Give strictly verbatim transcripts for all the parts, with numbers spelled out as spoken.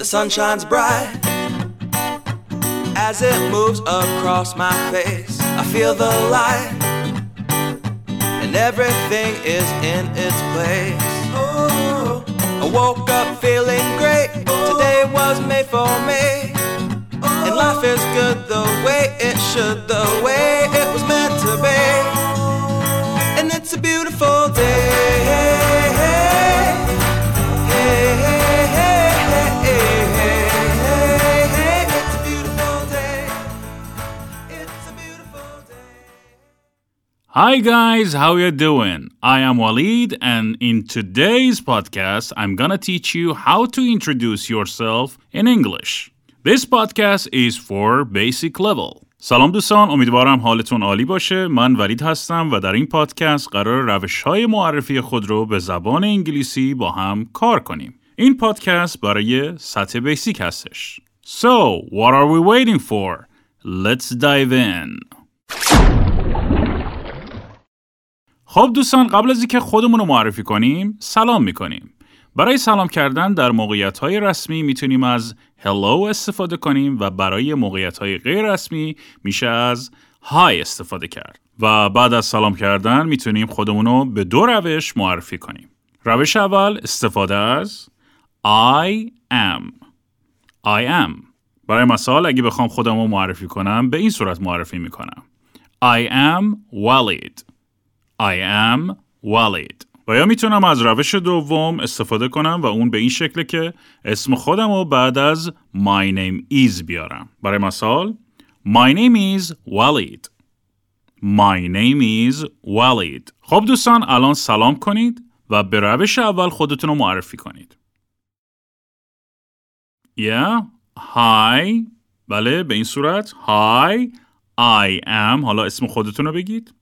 The sun shines bright as it moves across my face. I feel the light and everything is in its place. Oh, I woke up feeling great. Today was made for me, and life is good the way it should, the way it was meant to be. And it's a beautiful day. Hey, hey, hey, hey, hey, hey, hey. It's a beautiful day. It's a beautiful day. Hi guys, how you doing? I am Walid, and in today's podcast, I'm gonna teach you how to introduce yourself in English. This podcast is for basic level. سلام دوستان، امیدوارم حالتون عالی باشه. من ولید هستم و در این پادکست قرار روش‌های معرفی خود رو به زبان انگلیسی با هم کار کنیم. این پادکست برای سطح بیسیک هستش. So, what are we waiting for? Let's dive in. خب دوستان، قبل از اینکه خودمون رو معرفی کنیم، سلام میکنیم. برای سلام کردن در موقعیت‌های رسمی میتونیم از hello استفاده کنیم و برای موقعیت‌های غیر رسمی میشه از hi استفاده کرد. و بعد از سلام کردن میتونیم خودمون رو به دو روش معرفی کنیم. روش اول استفاده از I am. I am. برای مثال اگه بخوام خودم رو معرفی کنم به این صورت معرفی میکنم. I am Walid. I am Walid. و یا میتونم از روش دوم استفاده کنم و اون به این شکله که اسم خودم رو بعد از my name is بیارم. برای مثال My name is Walid. My name is Walid. خب دوستان، الان سلام کنید و به روش اول خودتون رو معرفی کنید. Yeah, hi. بله، به این صورت Hi, I am. حالا اسم خودتون رو بگید.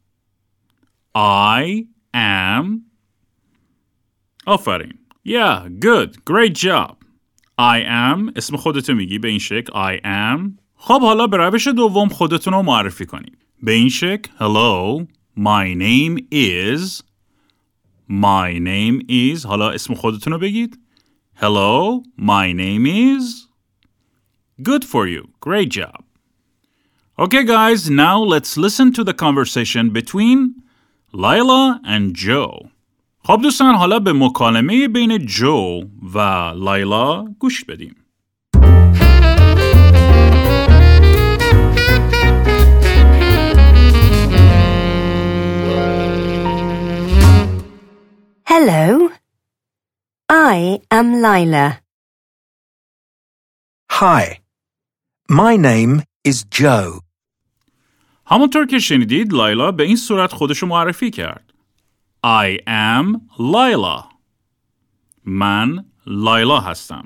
I am. آفرین. Yeah, good. Great job. I am. اسم خودتو میگی به این شکل. I am. خب حالا به روش دوم خودتون رو معرفی کنید. به این شکل. Hello. My name is. My name is. حالا اسم خودتون رو بگید. Hello. My name is. Good for you. Great job. Okay guys, now let's listen to the conversation between Layla and Joe. خب دوستان، حالا به مکالمه بین جو و لایلا گوش بدیم. Hello. I am Layla. Hi. My name is Joe. همونطور که شنیدید لایلا به این صورت خودشو معرفی کرد. I am Layla. من لایلا هستم.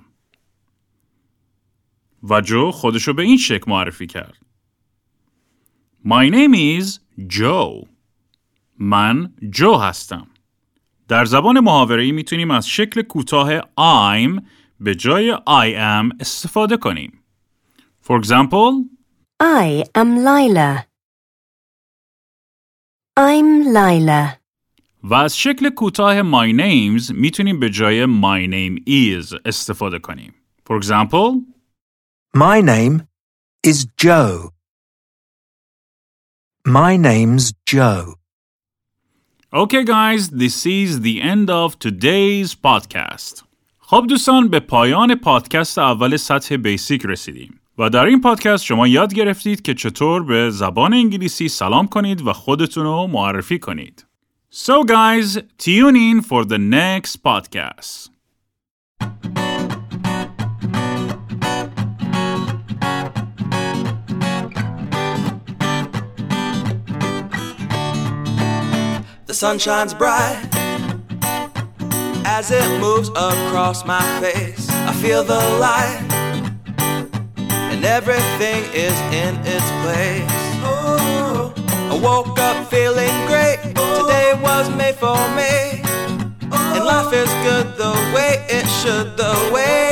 و جو خودشو به این شکل معرفی کرد. My name is Joe. من جو هستم. در زبان محاوره‌ای میتونیم از شکل کوتاه I'm به جای I am استفاده کنیم. For example, I am Layla. I'm Layla. و از شکل کوتاه my names میتونیم به جای my name is استفاده کنیم. For example, My name is Joe. My name's Joe. Okay guys, this is the end of today's podcast. خب دوستان، به پایان پادکست اول سطح بیسیک رسیدیم. و در این پادکست شما یاد گرفتید که چطور به زبان انگلیسی سلام کنید و خودتون رو معرفی کنید. So guys, tune in for the next podcast. The sun shines bright as it moves across my face. I feel the light and everything is in its place. Oh, I woke up feeling great. Today was made for me, and life is good the way it should, the way